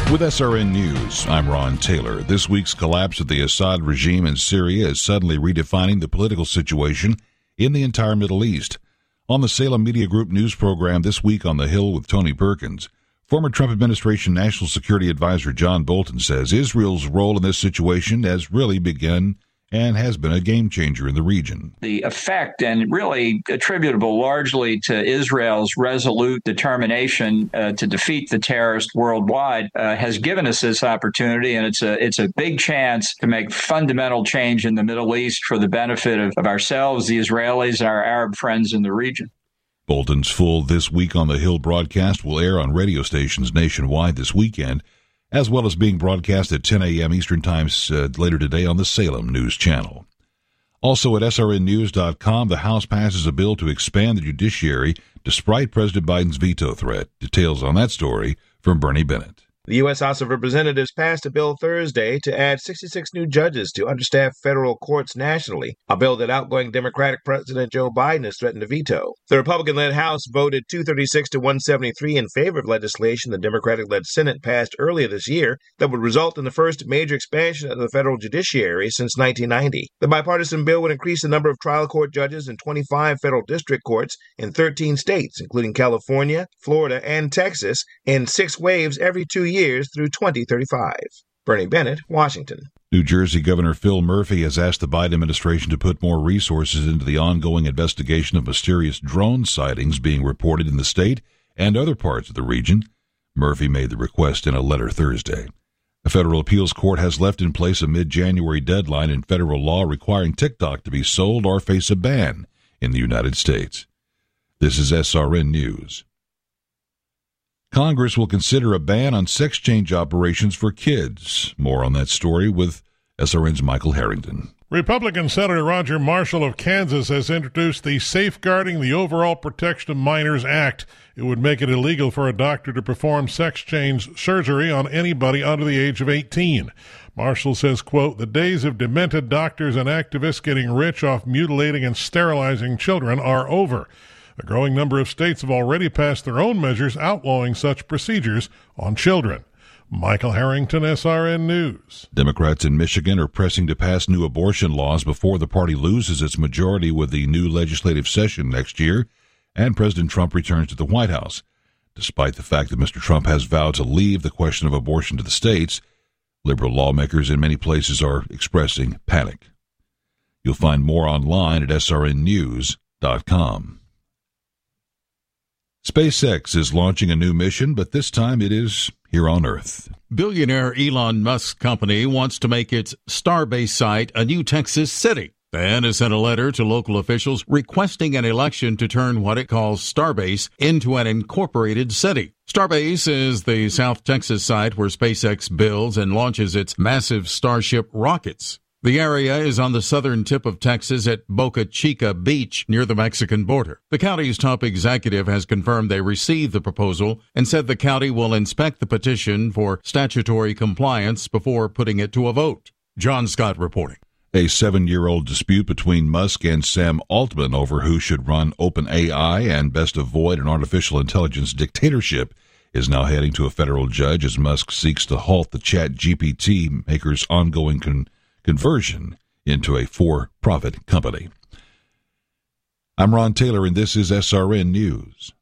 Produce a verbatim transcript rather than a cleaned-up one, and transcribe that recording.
With S R N News, I'm Ron Taylor. This week's collapse of the Assad regime in Syria is suddenly redefining the political situation in the entire Middle East. On the Salem Media Group news program This Week on the Hill with Tony Perkins, former Trump administration National Security Advisor John Bolton says Israel's role in this situation has really begun and has been a game changer in the region. The effect, and really attributable largely to Israel's resolute determination uh, to defeat the terrorists worldwide, uh, has given us this opportunity, and it's a it's a big chance to make fundamental change in the Middle East for the benefit of, of ourselves, the Israelis, and our Arab friends in the region. Bolton's full This Week on the Hill broadcast will air on radio stations nationwide this weekend, as well as being broadcast at ten a.m. Eastern Time uh, later today on the Salem News Channel. Also at S R N news dot com, the House passes a bill to expand the judiciary despite President Biden's veto threat. Details on that story from Bernie Bennett. The U S. House of Representatives passed a bill Thursday to add sixty-six new judges to understaffed federal courts nationally, a bill that outgoing Democratic President Joe Biden has threatened to veto. The Republican-led House voted two thirty-six to one seventy-three in favor of legislation the Democratic-led Senate passed earlier this year that would result in the first major expansion of the federal judiciary since nineteen ninety. The bipartisan bill would increase the number of trial court judges in twenty-five federal district courts in thirteen states, including California, Florida, and Texas, in six waves every two years. years through twenty thirty-five. Bernie Bennett, Washington. New Jersey Governor Phil Murphy has asked the Biden administration to put more resources into the ongoing investigation of mysterious drone sightings being reported in the state and other parts of the region. Murphy made the request in a letter Thursday. A federal appeals court has left in place a mid-January deadline in federal law requiring TikTok to be sold or face a ban in the United States. This is S R N News. Congress will consider a ban on sex change operations for kids. More on that story with S R N's Michael Harrington. Republican Senator Roger Marshall of Kansas has introduced the Safeguarding the Overall Protection of Minors Act. It would make it illegal for a doctor to perform sex change surgery on anybody under the age of eighteen. Marshall says, quote, "The days of demented doctors and activists getting rich off mutilating and sterilizing children are over. A growing number of states have already passed their own measures outlawing such procedures on children." Michael Harrington, S R N News. Democrats in Michigan are pressing to pass new abortion laws before the party loses its majority with the new legislative session next year and President Trump returns to the White House. Despite the fact that Mister Trump has vowed to leave the question of abortion to the states, liberal lawmakers in many places are expressing panic. You'll find more online at S R N news dot com. SpaceX is launching a new mission, but this time it is here on Earth. Billionaire Elon Musk's company wants to make its Starbase site a new Texas city and has sent a letter to local officials requesting an election to turn what it calls Starbase into an incorporated city. Starbase is the South Texas site where SpaceX builds and launches its massive Starship rockets. The area is on the southern tip of Texas at Boca Chica Beach near the Mexican border. The county's top executive has confirmed they received the proposal and said the county will inspect the petition for statutory compliance before putting it to a vote. John Scott reporting. A seven-year-old dispute between Musk and Sam Altman over who should run OpenAI and best avoid an artificial intelligence dictatorship is now heading to a federal judge as Musk seeks to halt the Chat G P T maker's ongoing con- conversion into a for-profit company. I'm Ron Taylor, and this is S R N News.